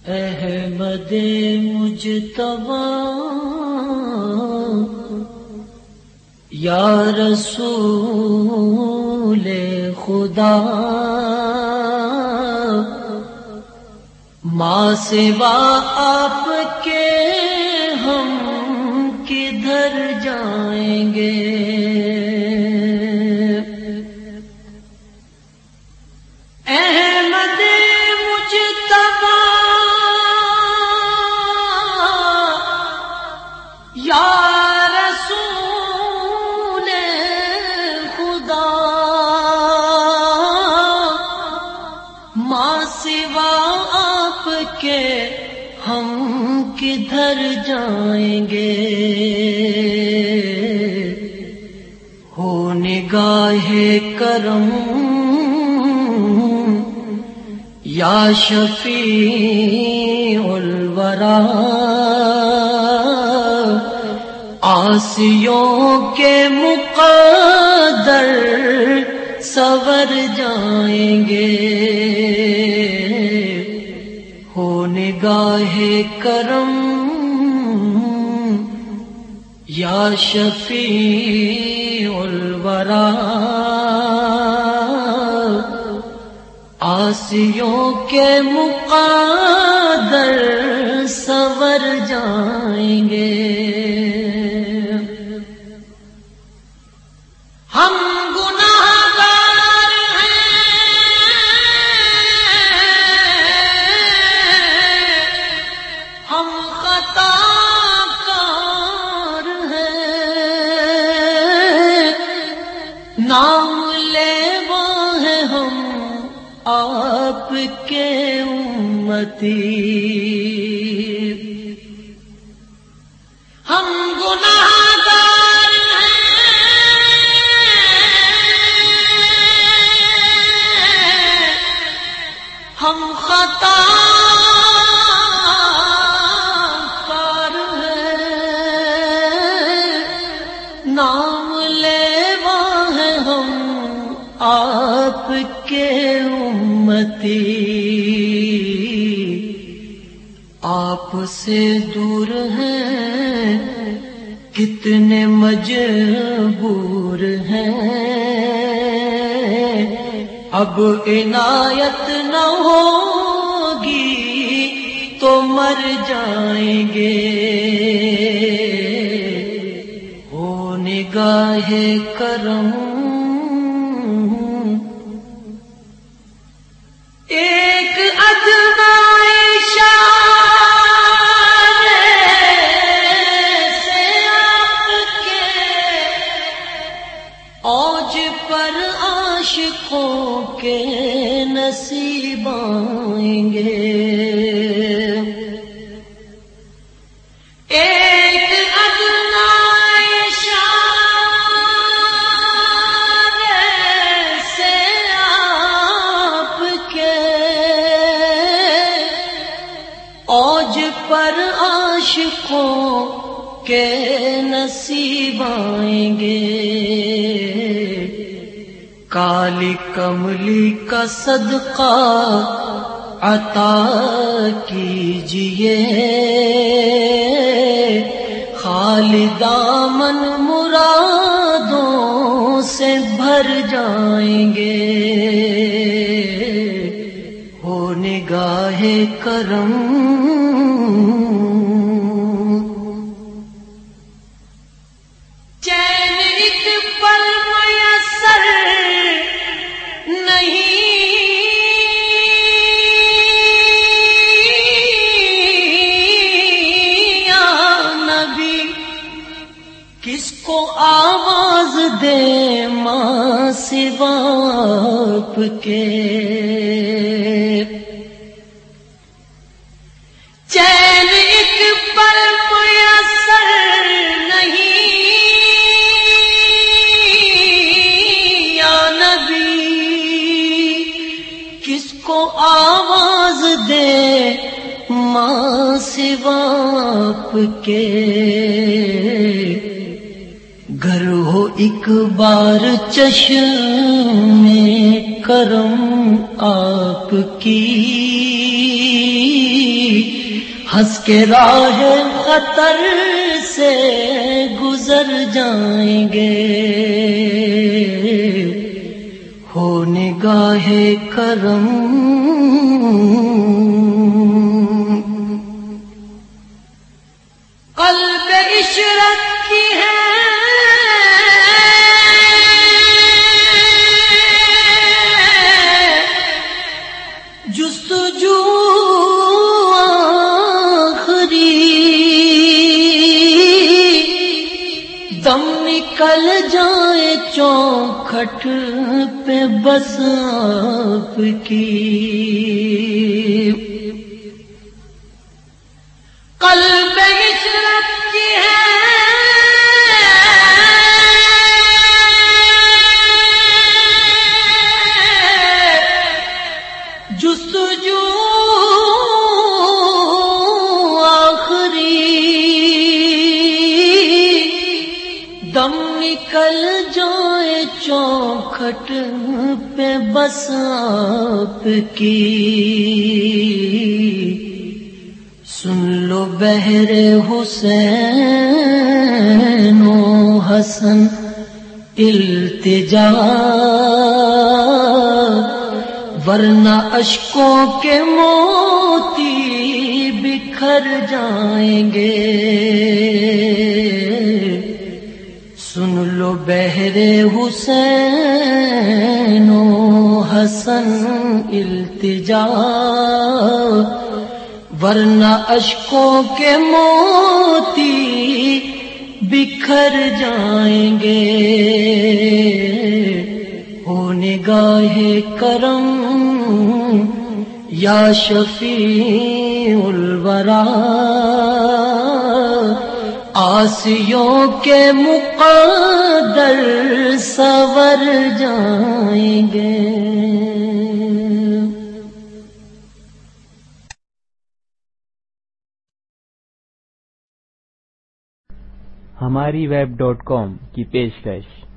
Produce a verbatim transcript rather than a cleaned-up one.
احمد مجتبی یا رسول خدا، ماں سوا آپ کے ہم کدھر جائیں گے؟ احمد مجتبی یا رسول خدا، ماں سوا آپ کے ہم کدھر جائیں گے؟ ہو نگاہ کرم یا شفیع الورا، عاصیوں کے مقدر سور جائیں گے۔ ہو نگاہ کرم یا شفیع الورا، عاصیوں کے مقدر سور جائیں گے۔ ہم گناہگار ہیں، ہم خطا کار ہیں، نام لیوا ہیں ہم آپ کے امتی۔ ہم گناہگار ہم خطا کار ہیں، نام لیوا ہیں ہم آپ کے امتی۔ آپ سے دور ہیں کتنے مجبور ہیں، اب عنایت نہ ہوگی تو مر جائیں گے۔ ہو نگاہ کرم ایک ادنا اشارے سے آپ کے اوج پر عاشقوں کے نصیب آئیں گے۔ ایک ادنا اشارے سے آپ کے اوج پر عاشقوں کے نصیب آئیں گے۔ کالی کملی کا صدقہ عطا کیجئے، خالی دامن مرادوں سے بھر جائیں گے۔ ہو نگاہ کرم چین ایک پل میسر کس کو آواز دے ماں سوا آپ کے؟ چین ایک پل میسر نہیں یا نبی، کس کو آواز دے ماں سوا آپ کے؟ گر ہو ایک بار چشم کرم آپ کی، ہنس کے راہ خطر سے گزر جائیں گے، ہو نگاہ کرم قلب عشرت کی ہے جستجو آخری، دم نکل جائے چوکھٹ پہ بس آپ کی، قلب عشرت کی ہے جستجو آخری، دم نکل جائے چوکھٹ پہ بس آپ کی، سن لو بہر حسین و حسن التجا، ورنہ اشکوں کے موتی بکھر جائیں گے، سن لو بہر حسین و حسن التجا، ورنہ اشکوں کے موتی بکھر جائیں گے، ہو نگاہ کرم یا شفیع الورا، عاصیوں کے مقدر سنور جائیں گے۔ ہماری ویب ڈاٹ کام کی پیشکش